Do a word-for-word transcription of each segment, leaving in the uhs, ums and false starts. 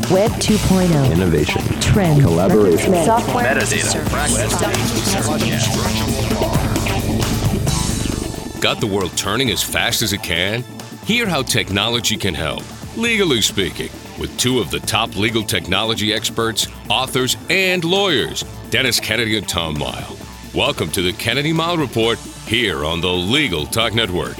Web two point oh. Innovation. Trends. Collaboration. Software. Metadata. Got the world turning as fast as it can? Hear how technology can help, legally speaking, with two of the top legal technology experts, authors, and lawyers, Dennis Kennedy and Tom Mile. Welcome to the Kennedy Mile Report here on the Legal Talk Network.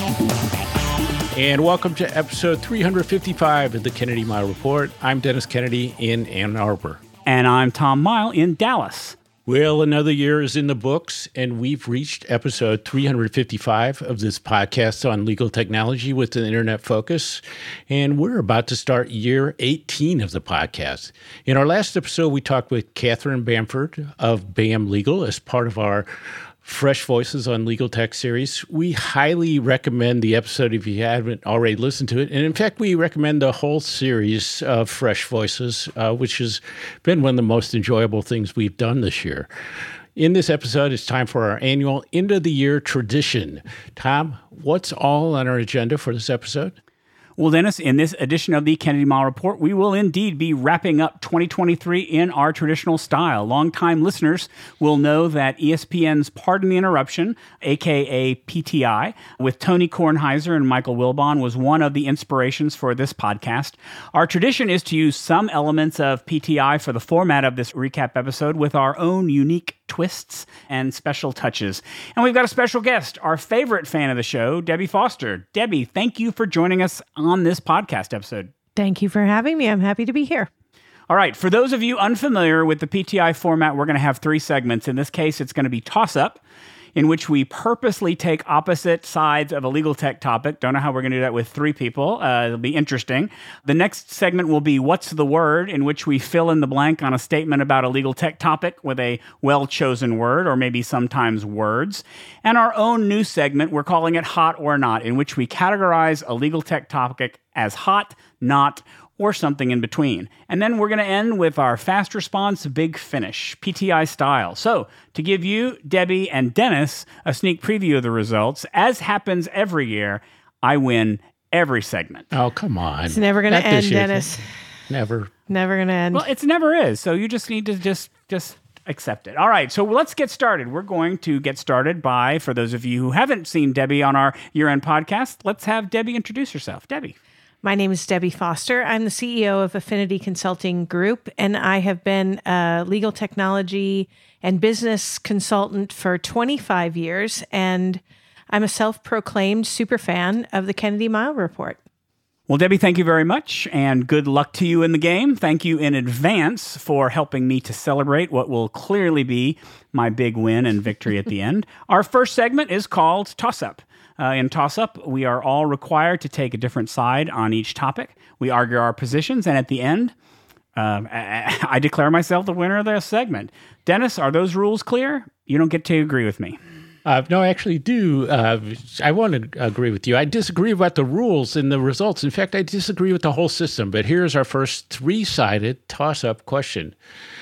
And welcome to episode three fifty-five of the Kennedy Mile Report. I'm Dennis Kennedy in Ann Arbor. And I'm Tom Mile in Dallas. Well, another year is in the books, and we've reached episode three fifty-five of this podcast on legal technology with an internet focus, and we're about to start year eighteen of the podcast. In our last episode, we talked with Catherine Bamford of BAM Legal as part of our Fresh Voices on Legal Tech series. We highly recommend the episode if you haven't already listened to it. And in fact, we recommend the whole series of Fresh Voices, uh, which has been one of the most enjoyable things we've done this year. In this episode, it's time for our annual end of the year tradition. Tom, what's all on our agenda for this episode? Well, Dennis, in this edition of the Kennedy Mile Report, we will indeed be wrapping up twenty twenty-three in our traditional style. Longtime listeners will know that E S P N's Pardon the Interruption, a k a. P T I, with Tony Kornheiser and Michael Wilbon was one of the inspirations for this podcast. Our tradition is to use some elements of P T I for the format of this recap episode with our own unique twists and special touches. And we've got a special guest, our favorite fan of the show, Debbie Foster. Debbie, thank you for joining us on this podcast episode. Thank you for having me. I'm happy to be here. All right. For those of you unfamiliar with the P T I format, we're going to have three segments. In this case, it's going to be Toss-Up, in which we purposely take opposite sides of a legal tech topic. Don't know how we're going to do that with three people. Uh, it'll be interesting. The next segment will be What's the Word, in which we fill in the blank on a statement about a legal tech topic with a well-chosen word, or maybe sometimes words. And our own new segment, we're calling it Hot or Not, in which we categorize a legal tech topic as hot, not, or something in between. And then we're going to end with our fast response big finish, P T I style. So to give you, Debbie, and Dennis a sneak preview of the results, as happens every year, I win every segment. Oh, come on. It's never going to end, Dennis. Never. Never going to end. Well, it's never is. So you just need to just just accept it. All right, so let's get started. We're going to get started by, for those of you who haven't seen Debbie on our year-end podcast, let's have Debbie introduce herself. Debbie. My name is Debbie Foster. I'm the C E O of Affinity Consulting Group, and I have been a legal technology and business consultant for twenty-five years, and I'm a self-proclaimed superfan of the Kennedy Mile Report. Well, Debbie, thank you very much, and good luck to you in the game. Thank you in advance for helping me to celebrate what will clearly be my big win and victory at the end. Our first segment is called Toss-Up. Uh, in Toss-Up, we are all required to take a different side on each topic. We argue our positions, and at the end, uh, I, I declare myself the winner of the segment. Dennis, are those rules clear? You don't get to agree with me. Uh, no, I actually do. Uh, I want to agree with you. I disagree about the rules and the results. In fact, I disagree with the whole system. But here's our first three-sided toss-up question.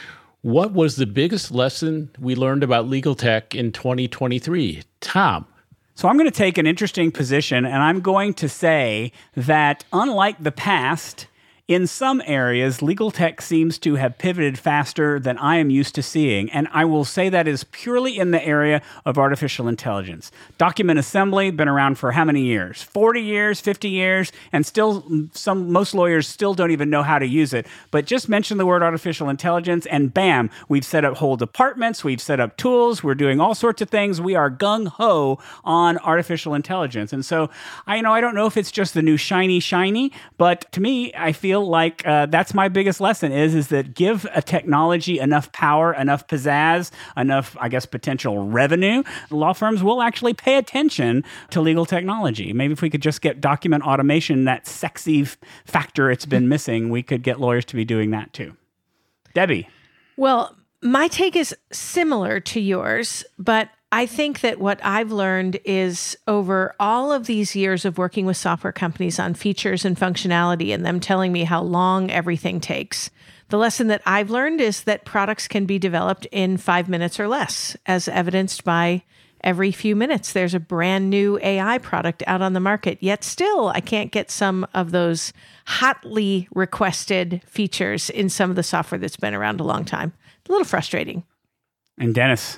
What was the biggest lesson we learned about legal tech in twenty twenty-three? Tom. So I'm going to take an interesting position, and I'm going to say that unlike the past, in some areas, legal tech seems to have pivoted faster than I am used to seeing, and I will say that is purely in the area of artificial intelligence. Document assembly, been around for how many years? forty years, fifty years, and still, some most lawyers still don't even know how to use it. But just mention the word artificial intelligence, and bam, we've set up whole departments, we've set up tools, we're doing all sorts of things. We are gung-ho on artificial intelligence. And so, I you know, I don't know if it's just the new shiny, shiny, but to me, I feel like uh, that's my biggest lesson is, is that give a technology enough power, enough pizzazz, enough, I guess, potential revenue, law firms will actually pay attention to legal technology. Maybe if we could just get document automation, that sexy f- factor it's been missing, we could get lawyers to be doing that too. Debbie. Well, my take is similar to yours, but I think that what I've learned is over all of these years of working with software companies on features and functionality and them telling me how long everything takes, the lesson that I've learned is that products can be developed in five minutes or less, as evidenced by every few minutes there's a brand new A I product out on the market. Yet still, I can't get some of those hotly requested features in some of the software that's been around a long time. A little frustrating. And Dennis?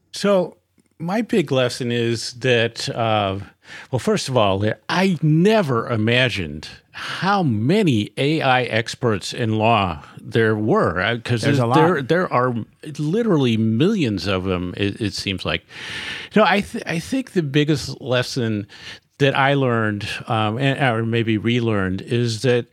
So my big lesson is that, uh, well, first of all, I never imagined how many A I experts in law there were, because there there are literally millions of them. It, it seems like. You know, I th- I think the biggest lesson that I learned, um, and, or maybe relearned, is that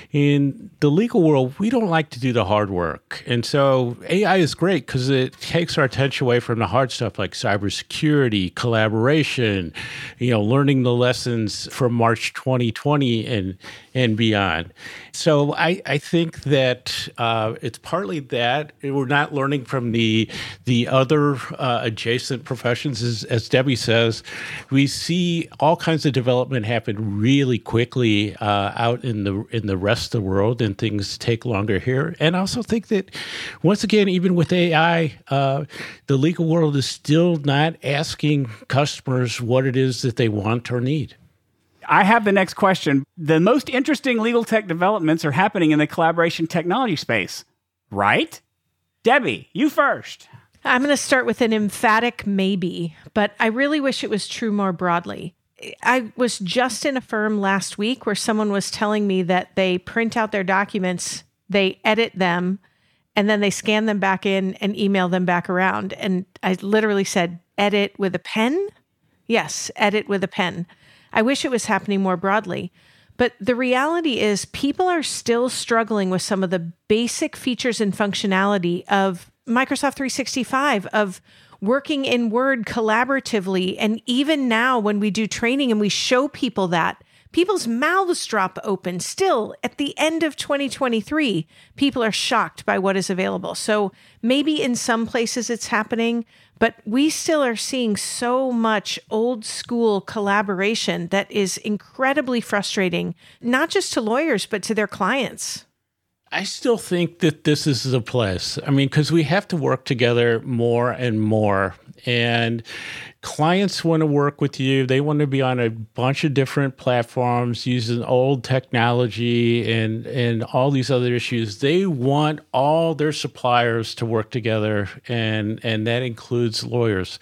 in the legal world, we don't like to do the hard work. And so A I is great because it takes our attention away from the hard stuff like cybersecurity, collaboration, you know, learning the lessons from March twenty twenty and and beyond. So I, I think that uh, it's partly that we're not learning from the the other uh, adjacent professions, as, as Debbie says. We see all kinds of development happen really quickly uh, out in the in the rest of the world, and things take longer here. And I also think that, once again, even with A I, uh, the legal world is still not asking customers what it is that they want or need. I have the next question. The most interesting legal tech developments are happening in the collaboration technology space, right? Debbie, you first. I'm going to start with an emphatic maybe, but I really wish it was true more broadly. I was just in a firm last week where someone was telling me that they print out their documents, they edit them, and then they scan them back in and email them back around. And I literally said, edit with a pen? Yes, edit with a pen. I wish it was happening more broadly. But the reality is people are still struggling with some of the basic features and functionality of Microsoft three sixty-five, of working in Word collaboratively. And even now when we do training and we show people that, people's mouths drop open. Still, at the end of twenty twenty-three, people are shocked by what is available. So maybe in some places it's happening, but we still are seeing so much old school collaboration that is incredibly frustrating, not just to lawyers, but to their clients. I still think that this is the place. I mean, because we have to work together more and more. And clients want to work with you. They want to be on a bunch of different platforms using old technology and, and all these other issues. They want all their suppliers to work together, and, and that includes lawyers.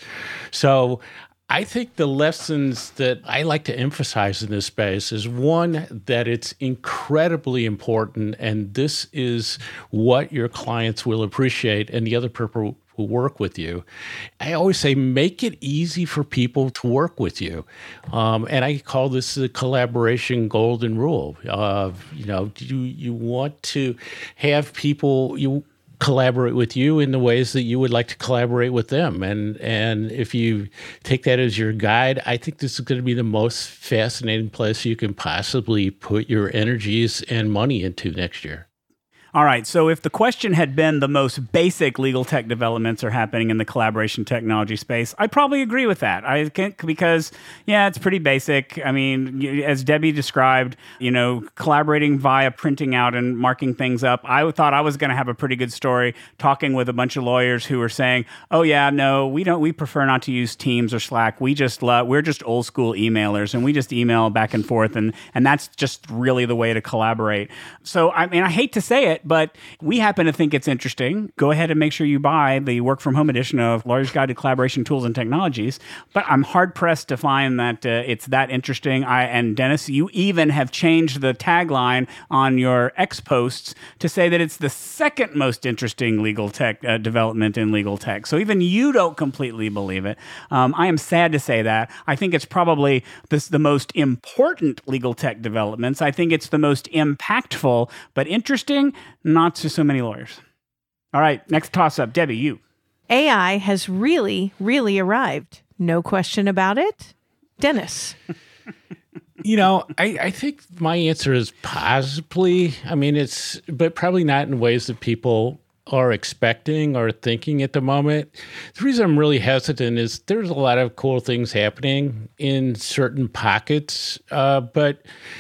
So I think the lessons that I like to emphasize in this space is, one, that it's incredibly important, and this is what your clients will appreciate, and the other people who work with you. I always say, make it easy for people to work with you. Um, and I call this the collaboration golden rule. Uh, you know, you, you want to have people, you collaborate with you in the ways that you would like to collaborate with them. And and if you take that as your guide, I think this is going to be the most fascinating place you can possibly put your energies and money into next year. All right, so if the question had been the most basic legal tech developments are happening in the collaboration technology space, I probably agree with that. I can't, because, yeah, it's pretty basic. I mean, as Debbie described, you know, collaborating via printing out and marking things up. I thought I was going to have a pretty good story talking with a bunch of lawyers who were saying, "Oh yeah, no, we don't. We prefer not to use Teams or Slack. We just love, we're just old school emailers, and we just email back and forth, and and that's just really the way to collaborate." So I mean, I hate to say it, but we happen to think it's interesting. Go ahead and make sure you buy the work from home edition of Lawyer's Guide to Collaboration Tools and Technologies. But I'm hard pressed to find that uh, it's that interesting. I and Dennis, you even have changed the tagline on your X posts to say that it's the second most interesting legal tech uh, development in legal tech. So even you don't completely believe it. Um, I am sad to say that. I think it's probably this, the most important legal tech developments. I think it's the most impactful, but interesting. Not to so many lawyers. All right, next toss-up. Debbie, you. A I has really, really arrived. No question about it. Dennis. You know, I, I think my answer is possibly. I mean, it's, but probably not in ways that people are expecting or thinking at the moment. The reason I'm really hesitant is there's a lot of cool things happening in certain pockets, uh, but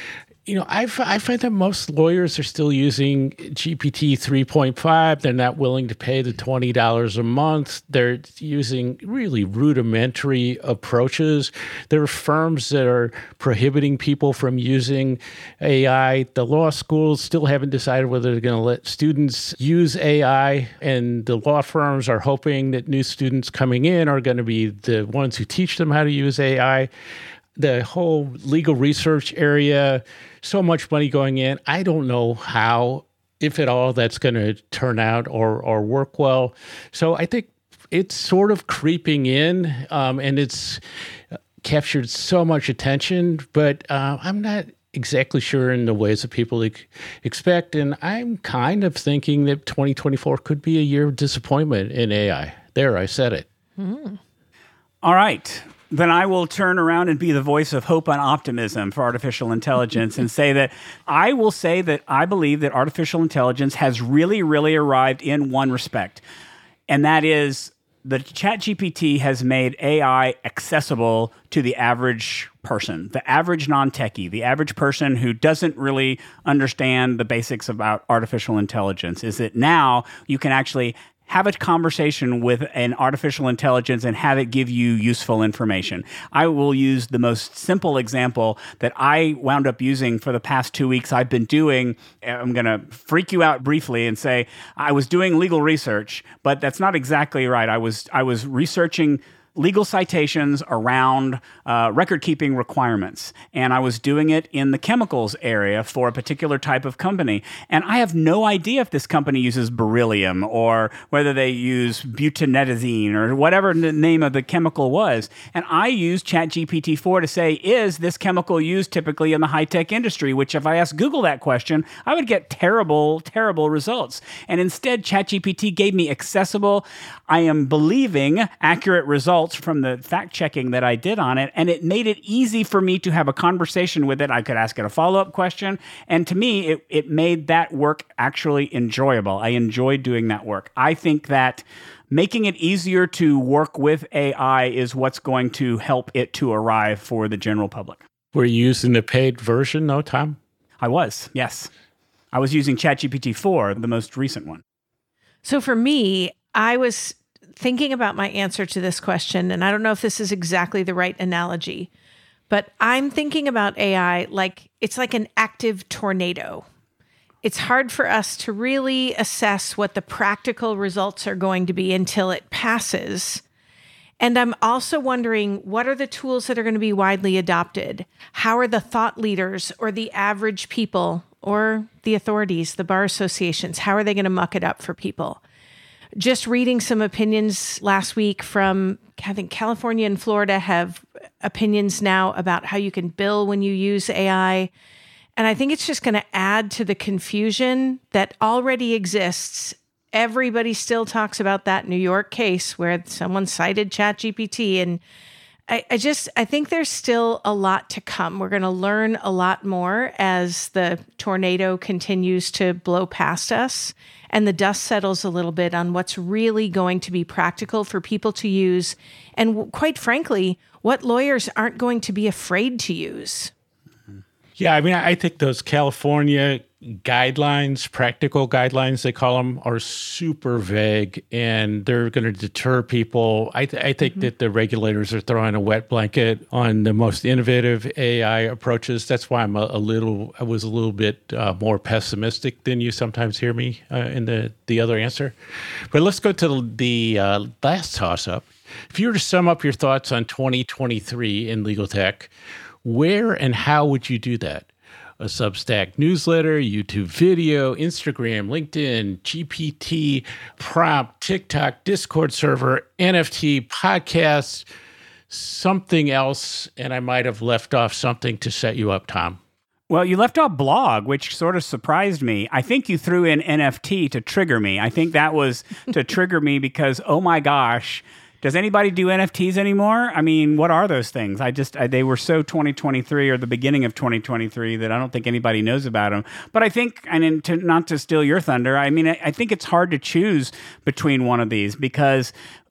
You know, I, f- I find that most lawyers are still using G P T three point five. They're not willing to pay the twenty dollars a month. They're using really rudimentary approaches. There are firms that are prohibiting people from using A I. The law schools still haven't decided whether they're going to let students use A I, and the law firms are hoping that new students coming in are going to be the ones who teach them how to use A I. The whole legal research area, so much money going in. I don't know how, if at all, that's going to turn out or or work well. So I think it's sort of creeping in, um, and it's captured so much attention, but uh, I'm not exactly sure in the ways that people ex- expect. And I'm kind of thinking that twenty twenty-four could be a year of disappointment in A I. There, I said it. Mm. All right. Then I will turn around and be the voice of hope and optimism for artificial intelligence and say that I will say that I believe that artificial intelligence has really, really arrived in one respect. And that is that ChatGPT has made A I accessible to the average person, the average non-techie, the average person who doesn't really understand the basics about artificial intelligence. Is that now you can actually have a conversation with an artificial intelligence and have it give you useful information. I will use the most simple example that I wound up using for the past two weeks. I've been doing, I'm going to freak you out briefly and say, I was doing legal research, but that's not exactly right. I was I was researching legal citations around uh, record-keeping requirements. And I was doing it in the chemicals area for a particular type of company. And I have no idea if this company uses beryllium or whether they use butanidazine or whatever the name of the chemical was. And I used ChatGPT four to say, is this chemical used typically in the high-tech industry? Which if I asked Google that question, I would get terrible, terrible results. And instead, ChatGPT gave me accessible, I am believing, accurate results from the fact-checking that I did on it, and it made it easy for me to have a conversation with it. I could ask it a follow-up question, and to me, it, it made that work actually enjoyable. I enjoyed doing that work. I think that making it easier to work with A I is what's going to help it to arrive for the general public. Were you using the paid version, though, Tom? I was, yes. I was using ChatGPT four, the most recent one. So for me, I was thinking about my answer to this question, and I don't know if this is exactly the right analogy, but I'm thinking about A I like it's like an active tornado. It's hard for us to really assess what the practical results are going to be until it passes. And I'm also wondering, what are the tools that are going to be widely adopted? How are the thought leaders or the average people or the authorities, the bar associations, how are they going to muck it up for people? Just reading some opinions last week from, I think California and Florida have opinions now about how you can bill when you use A I. And I think it's just going to add to the confusion that already exists. Everybody still talks about that New York case where someone cited ChatGPT. And I, I just, I think there's still a lot to come. We're going to learn a lot more as the tornado continues to blow past us and the dust settles a little bit on what's really going to be practical for people to use. And quite frankly, what lawyers aren't going to be afraid to use. Yeah, I mean, I think those California guidelines, practical guidelines, they call them, are super vague, and they're going to deter people. I, th- I think mm-hmm. that the regulators are throwing a wet blanket on the most innovative A I approaches. That's why I'm a, a little, I was a little bit uh, more pessimistic than you sometimes hear me uh, in the, the other answer. But let's go to the, the uh, last toss-up. If you were to sum up your thoughts on twenty twenty-three in legal tech, where and how would you do that? A Substack newsletter, YouTube video, Instagram, LinkedIn, G P T, prompt, TikTok, Discord server, N F T, podcasts, something else, and I might have left off something to set you up, Tom. Well, you left off blog, which sort of surprised me. I think you threw in N F T to trigger me. I think that was to trigger me because, oh my gosh, does anybody do N F Ts anymore? I mean, what are those things? I just, I, they were so twenty twenty-three or the beginning of twenty twenty-three that I don't think anybody knows about them. But I think, and in, to, not to steal your thunder, I mean, I, I think it's hard to choose between one of these because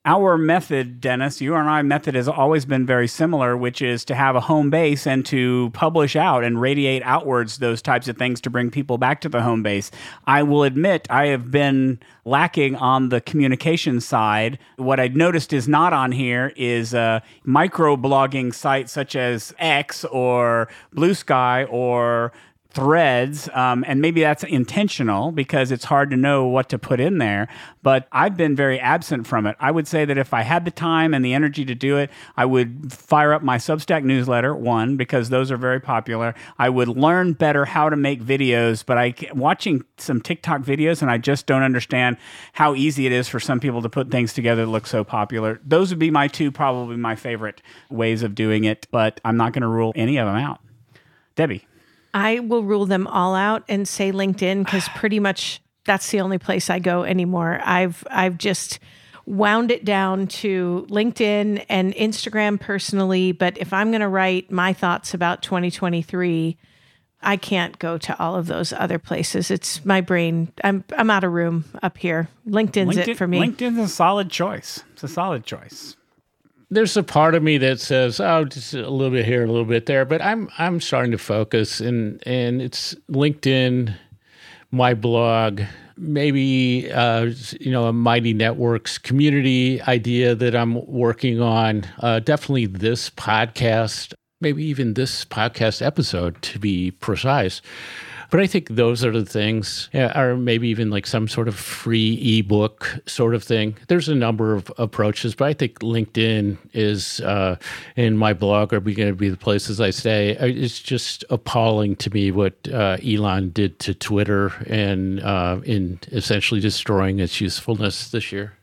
Our method, Dennis, you and I method has always been very similar, which is to have a home base and to publish out and radiate outwards those types of things to bring people back to the home base. I will admit I have been lacking on the communication side. What I've noticed is not on here is a micro-blogging sites such as X or Blue Sky or Threads, um, and maybe that's intentional because it's hard to know what to put in there, but I've been very absent from it. I would say that if I had the time and the energy to do it, I would fire up my Substack newsletter, one, because those are very popular. I would learn better how to make videos, but I watching some TikTok videos and I just don't understand how easy it is for some people to put things together that look so popular. Those would be my two, probably my favorite ways of doing it, but I'm not going to rule any of them out. Debbie. I will rule them all out and say LinkedIn because pretty much that's the only place I go anymore. I've I've just wound it down to LinkedIn and Instagram personally, but if I'm going to write my thoughts about twenty twenty-three, I can't go to all of those other places. It's my brain. I'm I'm out of room up here. LinkedIn's LinkedIn, it for me. LinkedIn's a solid choice. It's a solid choice. There's a part of me that says, "Oh, just a little bit here, a little bit there," but I'm I'm starting to focus, and and it's LinkedIn, my blog, maybe uh, you know a Mighty Networks community idea that I'm working on. Uh, definitely this podcast, maybe even this podcast episode, to be precise. But I think those are the things, or maybe even like some sort of free ebook sort of thing. There's a number of approaches, but I think LinkedIn is, uh, and my blog are going to be the places I stay. It's just appalling to me what uh, Elon did to Twitter and uh, in essentially destroying its usefulness this year.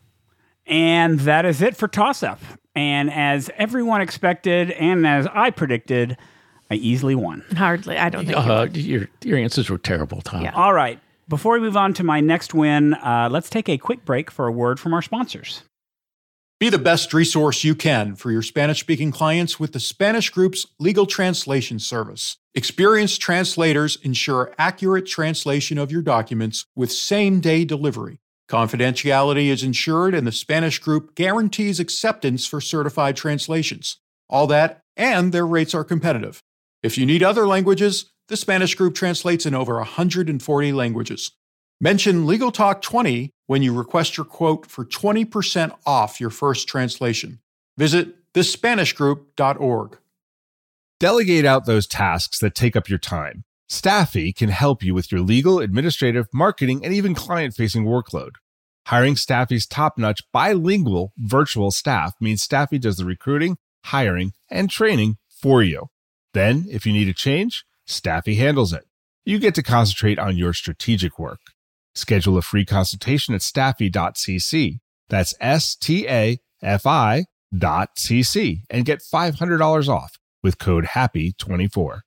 And that is it for Toss Up. And as everyone expected, and as I predicted, I easily won. Hardly. I don't think uh, your your answers were terrible, Tom. Yeah. All right. Before we move on to my next win, uh, let's take a quick break for a word from our sponsors. Be the best resource you can for your Spanish-speaking clients with the Spanish Group's legal translation service. Experienced translators ensure accurate translation of your documents with same-day delivery. Confidentiality is ensured, and the Spanish Group guarantees acceptance for certified translations. All that, and their rates are competitive. If you need other languages, the Spanish Group translates in over one hundred forty languages. Mention Legal Talk twenty when you request your quote for twenty percent off your first translation. Visit the spanish group dot org. Delegate out those tasks that take up your time. Staffy can help you with your legal, administrative, marketing, and even client-facing workload. Hiring Staffy's top-notch bilingual virtual staff means Staffy does the recruiting, hiring, and training for you. Then, if you need a change, Staffy handles it. You get to concentrate on your strategic work. Schedule a free consultation at staffy dot c c. That's S T A F I dot C C and get five hundred dollars off with code happy twenty-four.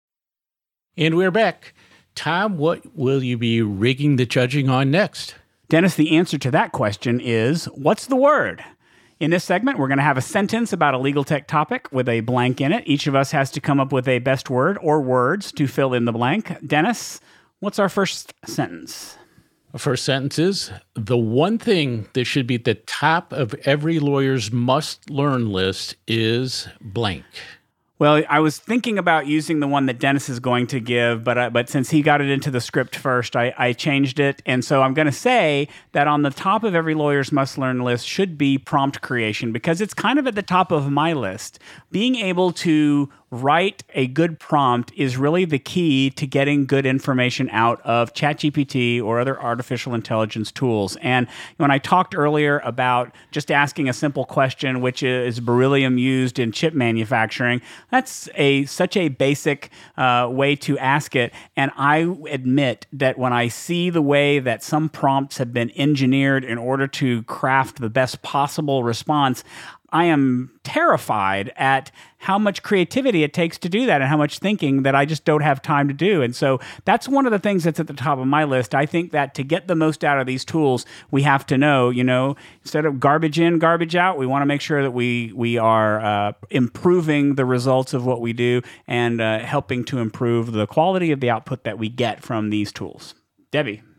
And we're back. Tom, what will you be rigging the judging on next? Dennis, the answer to that question is, what's the word? In this segment, we're going to have a sentence about a legal tech topic with a blank in it. Each of us has to come up with a best word or words to fill in the blank. Dennis, what's our first sentence? The first sentence is, the one thing that should be at the top of every lawyer's must-learn list is blank. Well, I was thinking about using the one that Dennis is going to give, but uh, but since he got it into the script first, I, I changed it. And so I'm going to say that on the top of every lawyer's must-learn list should be prompt creation, because it's kind of at the top of my list. Being able to write a good prompt is really the key to getting good information out of ChatGPT or other artificial intelligence tools. And when I talked earlier about just asking a simple question, which is beryllium used in chip manufacturing, that's a such a basic uh, way to ask it. And I admit that when I see the way that some prompts have been engineered in order to craft the best possible response, I am terrified at how much creativity it takes to do that and how much thinking that I just don't have time to do. And so that's one of the things that's at the top of my list. I think that to get the most out of these tools, we have to know, you know, instead of garbage in, garbage out, we want to make sure that we we are uh, improving the results of what we do and uh, helping to improve the quality of the output that we get from these tools. Debbie.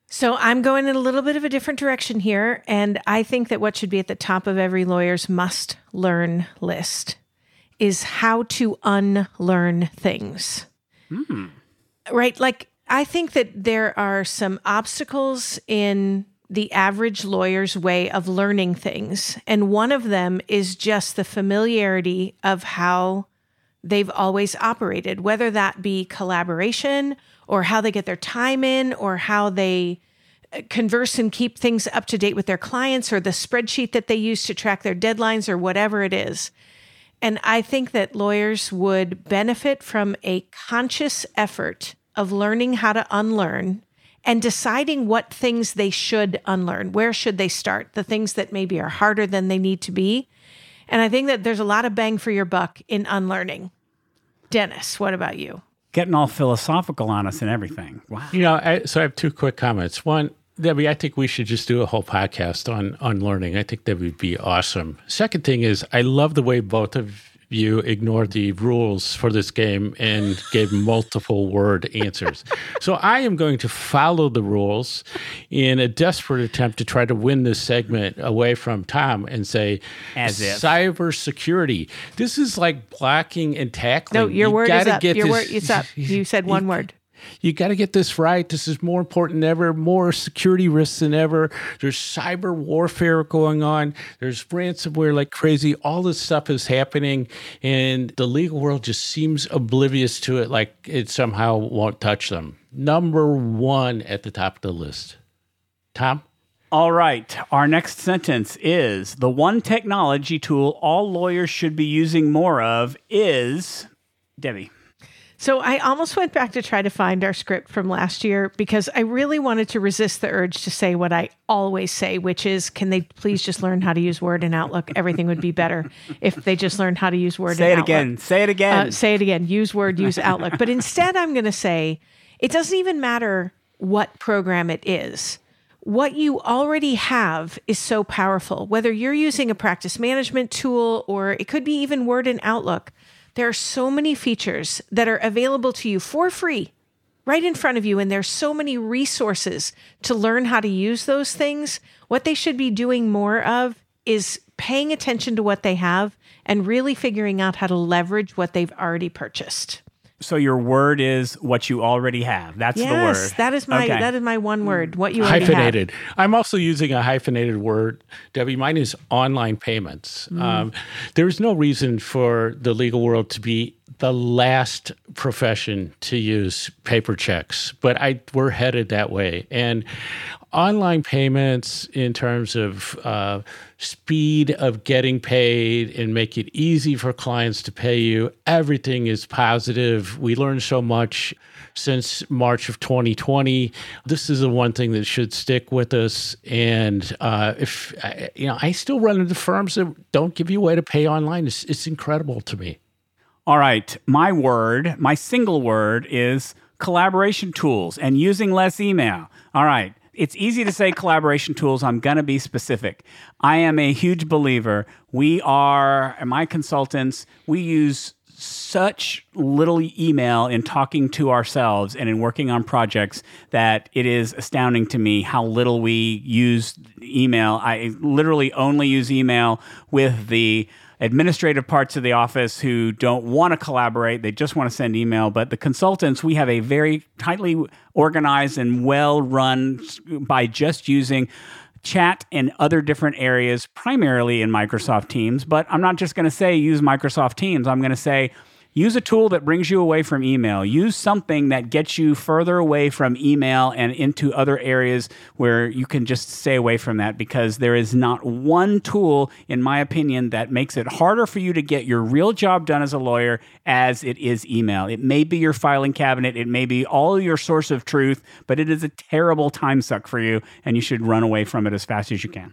So I'm going in a little bit of a different direction here, and I think that what should be at the top of every lawyer's must-learn list is how to unlearn things. Hmm. Right? Like, I think that there are some obstacles in the average lawyer's way of learning things, and one of them is just the familiarity of how they've always operated, whether that be collaboration or how they get their time in or how they converse and keep things up to date with their clients or the spreadsheet that they use to track their deadlines or whatever it is. And I think that lawyers would benefit from a conscious effort of learning how to unlearn and deciding what things they should unlearn. Where should they start? The things that maybe are harder than they need to be. And I think that there's a lot of bang for your buck in unlearning. Dennis, what about you? Getting all philosophical on us and everything. Wow. You know, I, so I have two quick comments. One, Debbie, I think we should just do a whole podcast on on learning. I think that would be awesome. Second thing is, I love the way both of you ignored the rules for this game and gave multiple word answers. So I am going to follow the rules in a desperate attempt to try to win this segment away from Tom and say, as if cybersecurity. This is like blocking and tackling. No, your you word is up. Get your this, word is up. You said one you, word. You got to get this right. This is more important than ever, more security risks than ever. There's cyber warfare going on. There's ransomware like crazy. All this stuff is happening, and the legal world just seems oblivious to it, like it somehow won't touch them. Number one at the top of the list. Tom? All right. Our next sentence is, the one technology tool all lawyers should be using more of is, Debbie. So I almost went back to try to find our script from last year because I really wanted to resist the urge to say what I always say, which is, can they please just learn how to use Word and Outlook? Everything would be better if they just learned how to use Word say and it Outlook. Again. Say it again. Uh, say it again. Use Word, use Outlook. But instead, I'm going to say, it doesn't even matter what program it is. What you already have is so powerful. Whether you're using a practice management tool or it could be even Word and Outlook, there are so many features that are available to you for free right in front of you. And there's so many resources to learn how to use those things. What they should be doing more of is paying attention to what they have and really figuring out how to leverage what they've already purchased. So your word is what you already have. That's yes, the word. Yes, that is my okay. that is my one word. What you already hyphenated. have. I'm also using a hyphenated word, Debbie. Mine is online payments. Mm. Um, there's no reason for the legal world to be the last profession to use paper checks, but I we're headed that way. And online payments, in terms of uh, speed of getting paid and make it easy for clients to pay you, everything is positive. We learned so much since March of twenty twenty. This is the one thing that should stick with us. And uh, if you know, I still run into firms that don't give you a way to pay online. It's, it's incredible to me. All right, my word, my single word is collaboration tools and using less email. All right. It's easy to say collaboration tools. I'm going to be specific. I am a huge believer. We are, my consultants, we use such little email in talking to ourselves and in working on projects that it is astounding to me how little we use email. I literally only use email with the administrative parts of the office who don't want to collaborate. They just want to send email. But the consultants, we have a very tightly organized and well-run by just using chat and other different areas, primarily in Microsoft Teams. But I'm not just going to say use Microsoft Teams. I'm going to say use a tool that brings you away from email. Use something that gets you further away from email and into other areas where you can just stay away from that, because there is not one tool, in my opinion, that makes it harder for you to get your real job done as a lawyer as it is email. It may be your filing cabinet. It may be all your source of truth, but it is a terrible time suck for you, and you should run away from it as fast as you can.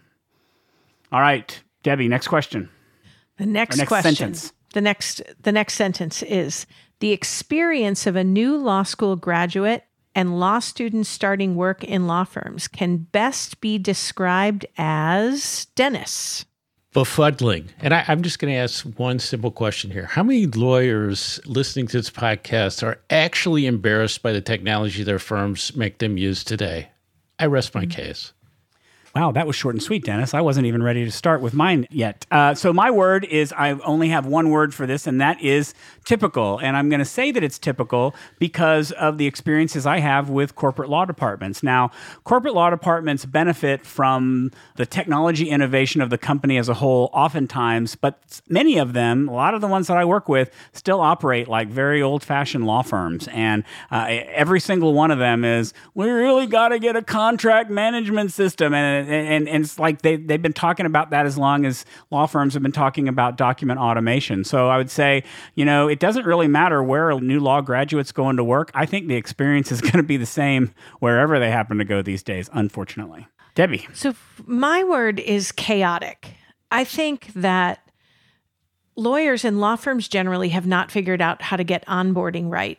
All right, Debbie, next question. The next, next question. Sentence. The next the next sentence is, the experience of a new law school graduate and law students starting work in law firms can best be described as, Dennis. Befuddling. And I, I'm just going to ask one simple question here. How many lawyers listening to this podcast are actually embarrassed by the technology their firms make them use today? I rest my case. Wow, that was short and sweet, Dennis. I wasn't even ready to start with mine yet. Uh, so my word is, I only have one word for this, and that is typical. And I'm going to say that it's typical because of the experiences I have with corporate law departments. Now, corporate law departments benefit from the technology innovation of the company as a whole oftentimes, but many of them, a lot of the ones that I work with, still operate like very old-fashioned law firms. And uh, every single one of them is, we really got to get a contract management system. And And, and it's like they, they've been talking about that as long as law firms have been talking about document automation. So I would say, you know, it doesn't really matter where a new law graduate's going to work. I think the experience is going to be the same wherever they happen to go these days, unfortunately. Debbie. So my word is chaotic. I think that lawyers and law firms generally have not figured out how to get onboarding right,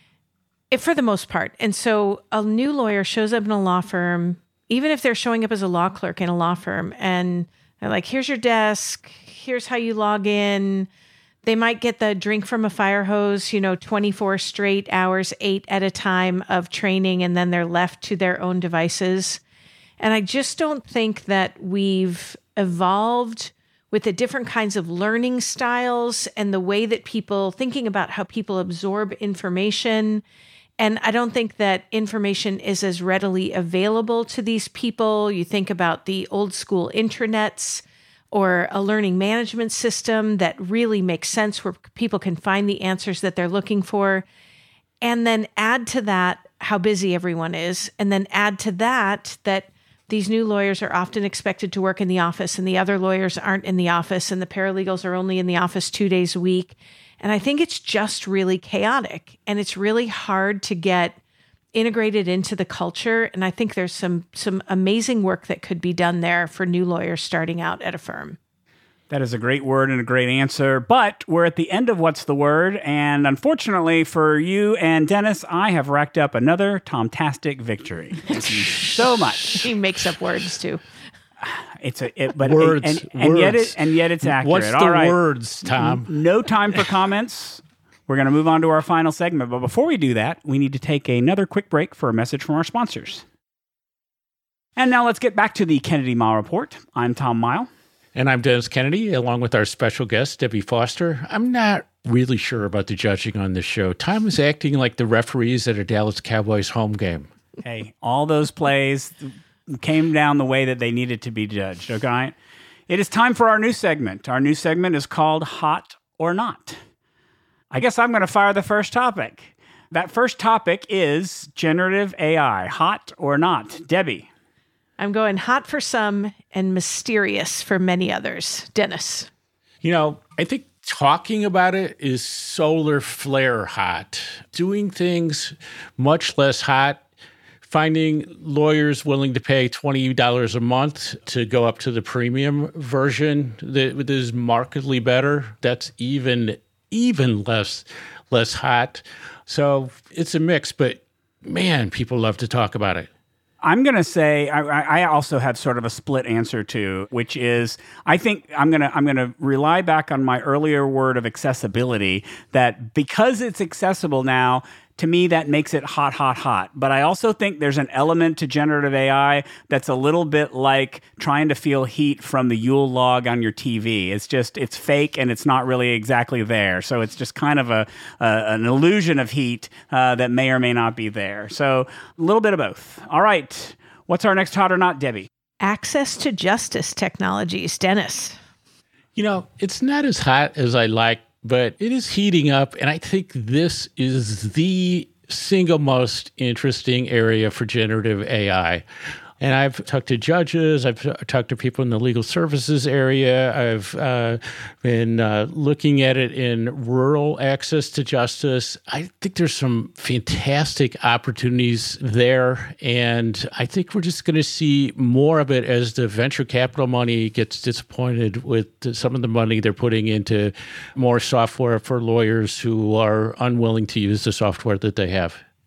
if, for the most part. And so a new lawyer shows up in a law firm, even if they're showing up as a law clerk in a law firm, and they're like, here's your desk, here's how you log in. They might get the drink from a fire hose, you know, twenty-four straight hours, eight at a time of training, and then they're left to their own devices. And I just don't think that we've evolved with the different kinds of learning styles and the way that people, thinking about how people absorb information. And I don't think that information is as readily available to these people. You think about the old school intranets or a learning management system that really makes sense where people can find the answers that they're looking for. And then add to that how busy everyone is. And then add to that that these new lawyers are often expected to work in the office and the other lawyers aren't in the office and the paralegals are only in the office two days a week. And I think it's just really chaotic and it's really hard to get integrated into the culture. And I think there's some some amazing work that could be done there for new lawyers starting out at a firm. That is a great word and a great answer. But we're at the end of What's the Word? And unfortunately for you and Dennis, I have racked up another Tomtastic victory. Thank you so much. He makes up words too. It's a it, but words, and, and, and words. yet it and yet it's accurate. What's the All right. words, Tom? No time for comments. We're going to move on to our final segment, but before we do that, we need to take another quick break for a message from our sponsors. And now let's get back to the Kennedy Mile Report. I'm Tom Mile. And I'm Dennis Kennedy, along with our special guest, Debbie Foster. I'm not really sure about the judging on this show. Tom is acting like the referees at a Dallas Cowboys home game. Hey, all those plays came down the way that they needed to be judged, okay? It is time for our new segment. Our new segment is called Hot or Not. I guess I'm going to fire the first topic. That first topic is generative A I. Hot or not? Debbie. I'm going hot for some and mysterious for many others. Dennis. You know, I think talking about it is solar flare hot. Doing things much less hot. Finding lawyers willing to pay twenty dollars a month to go up to the premium version that is markedly better. That's even even less less hot. So it's a mix, but man, people love to talk about it. I'm going to say I, I also have sort of a split answer too, which is I think I'm going to I'm going to rely back on my earlier word of accessibility, that because it's accessible now, to me, that makes it hot, hot, hot. But I also think there's an element to generative A I that's a little bit like trying to feel heat from the Yule log on your T V. It's just, it's fake and it's not really exactly there. So it's just kind of a, a an illusion of heat uh, that may or may not be there. So a little bit of both. All right. What's our next hot or not, Debbie? Access to justice technologies. Dennis. You know, it's not as hot as I like, but it is heating up, and I think this is the single most interesting area for generative A I. And I've talked to judges, I've talked to people in the legal services area, I've uh, been uh, looking at it in rural access to justice. I think there's some fantastic opportunities there, and I think we're just going to see more of it as the venture capital money gets disappointed with some of the money they're putting into more software for lawyers who are unwilling to use the software that they have.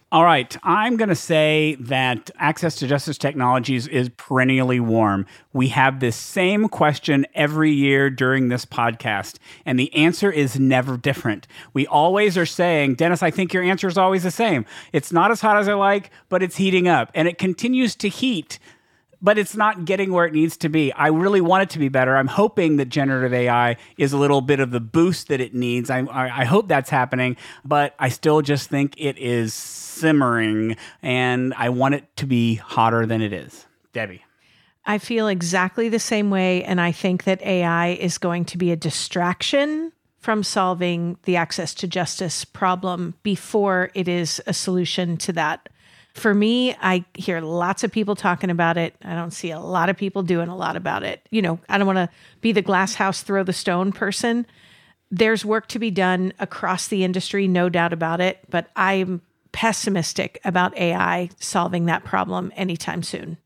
All right. I'm going to say that access to justice technologies is perennially warm. We have this same question every year during this podcast, and the answer is never different. We always are saying, Dennis, I think your answer is always the same. It's not as hot as I like, but it's heating up, and it continues to heat, but it's not getting where it needs to be. I really want it to be better. I'm hoping that generative A I is a little bit of the boost that it needs. I, I, I hope that's happening, but I still just think it is simmering, and I want it to be hotter than it is. Debbie. I feel exactly the same way, and I think that A I is going to be a distraction from solving the access to justice problem before it is a solution to that. For me, I hear lots of people talking about it. I don't see a lot of people doing a lot about it. You know, I don't want to be the glass house, throw the stone person. There's work to be done across the industry, no doubt about it. But I'm pessimistic about A I solving that problem anytime soon.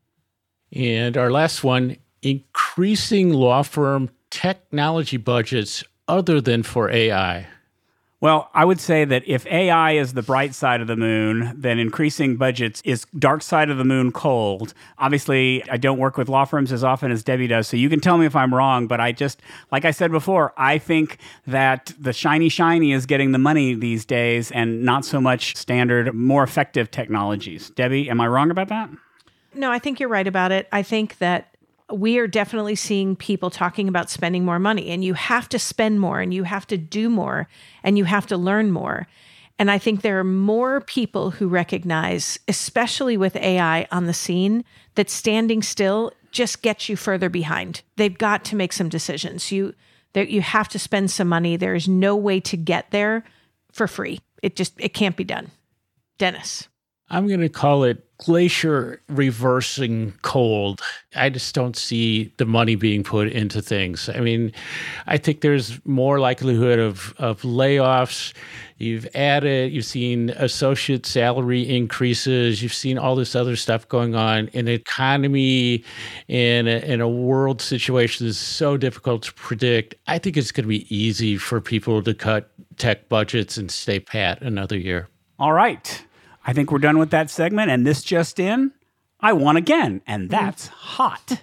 And our last one, increasing law firm technology budgets other than for A I. Well, I would say that if A I is the bright side of the moon, then increasing budgets is dark side of the moon cold. Obviously, I don't work with law firms as often as Debbie does, so you can tell me if I'm wrong, but I just, like I said before, I think that the shiny shiny is getting the money these days and not so much standard, more effective technologies. Debbie, am I wrong about that? No, I think you're right about it. I think that we are definitely seeing people talking about spending more money, and you have to spend more, and you have to do more, and you have to learn more. And I think there are more people who recognize, especially with A I on the scene, that standing still just gets you further behind. They've got to make some decisions. You, there, you have to spend some money. There is no way to get there for free. It just, it can't be done. Dennis. I'm going to call it glacier reversing cold. I just don't see the money being put into things. I mean, I think there's more likelihood of, of layoffs. You've added, you've seen associate salary increases. You've seen all this other stuff going on in an economy, in a, in a world situation that's so difficult to predict. I think it's going to be easy for people to cut tech budgets and stay pat another year. All right. I think we're done with that segment, and this just in, I won again, and that's hot.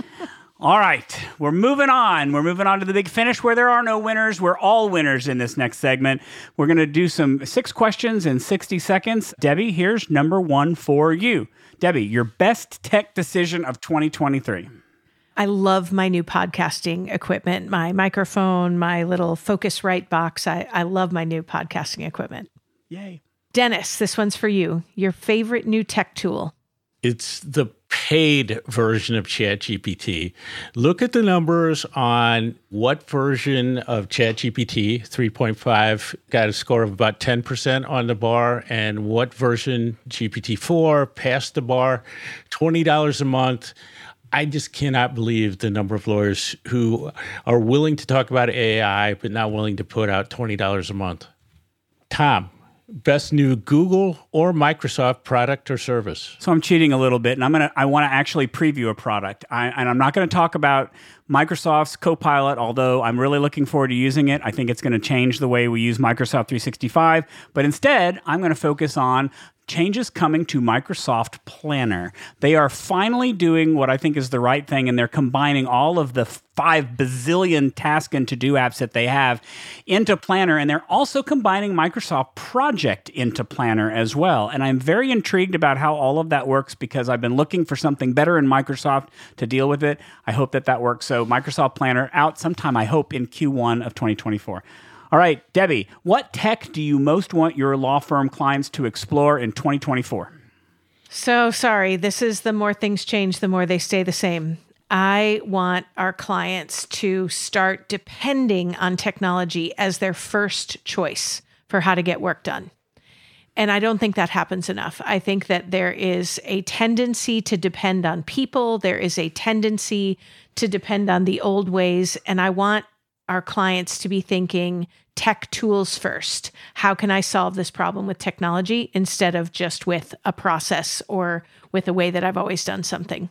All right, we're moving on. We're moving on to the big finish where there are no winners. We're all winners in this next segment. We're going to do some six questions in sixty seconds. Debbie, here's number one for you. Debbie, your best tech decision of twenty twenty-three. I love my new podcasting equipment, my microphone, my little Focusrite box. I, I love my new podcasting equipment. Yay. Dennis, this one's for you. Your favorite new tech tool? It's the paid version of ChatGPT. Look at the numbers on what version of ChatGPT, three point five, got a score of about ten percent on the bar, and what version, G P T four, passed the bar, twenty dollars a month. I just cannot believe the number of lawyers who are willing to talk about A I, but not willing to put out twenty dollars a month. Tom, best new Google or Microsoft product or service? So I'm cheating a little bit, and I'm gonna. I want to actually preview a product, I, and I'm not going to talk about Microsoft's Copilot, although I'm really looking forward to using it. I think it's going to change the way we use Microsoft three sixty-five. But instead, I'm going to focus on changes coming to Microsoft Planner. They are finally doing what I think is the right thing, and they're combining all of the five bazillion task and to-do apps that they have into Planner, and they're also combining Microsoft Project into Planner as well. And I'm very intrigued about how all of that works because I've been looking for something better in Microsoft to deal with it. I hope that that works. So Microsoft Planner out sometime, I hope, in Q one of twenty twenty-four. All right, Debbie, what tech do you most want your law firm clients to explore in twenty twenty-four? So sorry, this is the more things change, the more they stay the same. I want our clients to start depending on technology as their first choice for how to get work done. And I don't think that happens enough. I think that there is a tendency to depend on people. There is a tendency to depend on the old ways. And I want our clients to be thinking tech tools first. How can I solve this problem with technology instead of just with a process or with a way that I've always done something?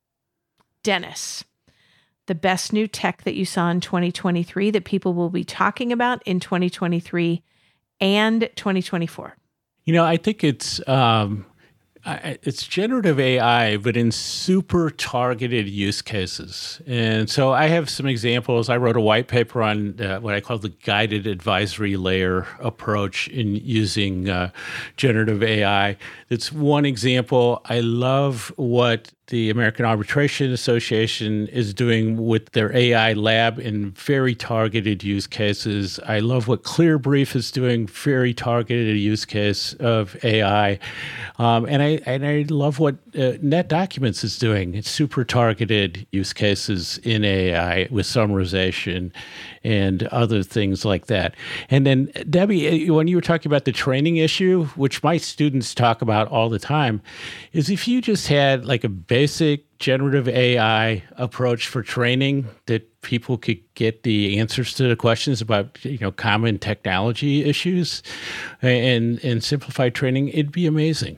Dennis, the best new tech that you saw in twenty twenty-three that people will be talking about in twenty twenty-three and twenty twenty-four. You know, I think it's um, I, it's generative A I, but in super targeted use cases. And so I have some examples. I wrote a white paper on uh, what I call the guided advisory layer approach in using uh, generative A I. It's one example. I love what the American Arbitration Association is doing with their A I lab in very targeted use cases. I love what ClearBrief is doing, very targeted use case of A I. Um, and I and I love what uh, NetDocuments is doing. It's super targeted use cases in A I with summarization and other things like that. And then, Debbie, when you were talking about the training issue, which my students talk about all the time, is if you just had like a basic generative A I approach for training that people could get the answers to the questions about, you know, common technology issues and, and simplified training, it'd be amazing.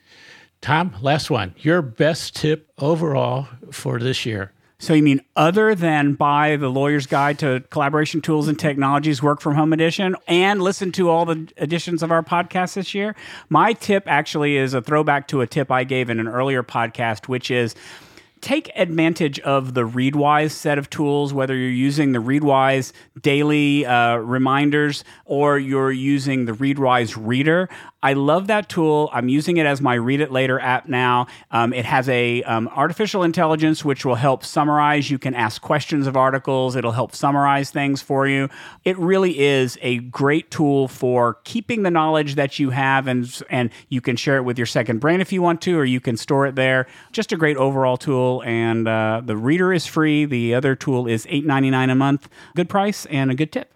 Tom, last one. Your best tip overall for this year? So you mean other than buy the Lawyer's Guide to Collaboration Tools and Technologies Work From Home edition and listen to all the editions of our podcast this year? My tip actually is a throwback to a tip I gave in an earlier podcast, which is take advantage of the Readwise set of tools, whether you're using the Readwise daily uh, reminders or you're using the Readwise Reader. I love that tool. I'm using it as my Read It Later app now. Um, it has a um, artificial intelligence which will help summarize. You can ask questions of articles. It'll help summarize things for you. It really is a great tool for keeping the knowledge that you have, and and you can share it with your second brain if you want to, or you can store it there. Just a great overall tool. And uh, the Reader is free. The other tool is eight ninety-nine a month. Good price and a good tip.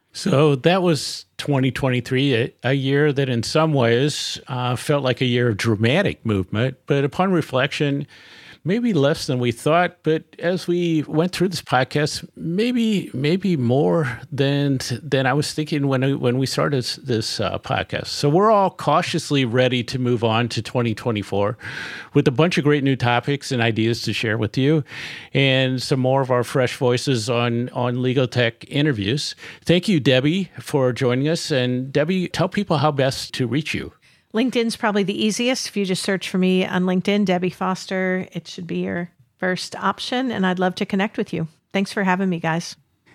So that was twenty twenty-three, a, a year that in some ways uh, felt like a year of dramatic movement, but upon reflection, maybe less than we thought. But as we went through this podcast, maybe maybe more than than I was thinking when I, when we started this uh, podcast. So we're all cautiously ready to move on to twenty twenty-four with a bunch of great new topics and ideas to share with you, and some more of our fresh voices on on legal tech interviews. Thank you, Debbie, for joining us. And Debbie, tell people how best to reach you. LinkedIn's probably the easiest. If you just search for me on LinkedIn, Debbie Foster, it should be your first option, and I'd love to connect with you. Thanks for having me, guys.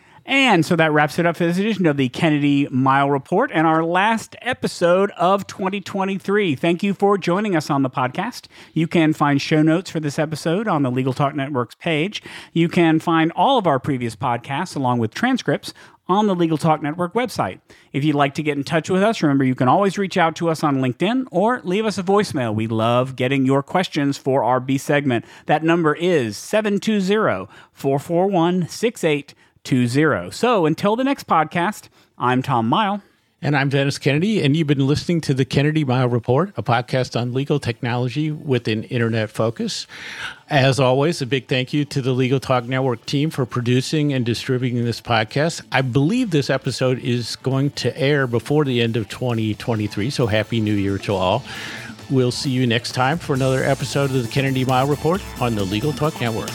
And so that wraps it up for this edition of the Kennedy Mile Report and our last episode of twenty twenty-three. Thank you for joining us on the podcast. You can find show notes for this episode on the Legal Talk Network's page. You can find all of our previous podcasts along with transcripts on the Legal Talk Network website. If you'd like to get in touch with us, remember you can always reach out to us on LinkedIn or leave us a voicemail. We love getting your questions for our B segment. That number is seven two zero, four four one, six eight two zero. So until the next podcast, I'm Tom Mile. And I'm Dennis Kennedy, and you've been listening to the Kennedy Mile Report, a podcast on legal technology with an internet focus. As always, a big thank you to the Legal Talk Network team for producing and distributing this podcast. I believe this episode is going to air before the end of twenty twenty-three, so Happy New Year to all. We'll see you next time for another episode of the Kennedy Mile Report on the Legal Talk Network.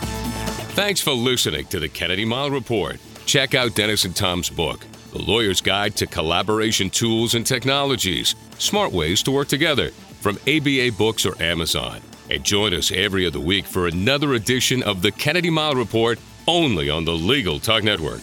Thanks for listening to the Kennedy Mile Report. Check out Dennis and Tom's book, The Lawyer's Guide to Collaboration Tools and Technologies, Smart Ways to Work Together, from A B A Books or Amazon. And join us every other week for another edition of the Kennedy Mile Report, only on the Legal Talk Network.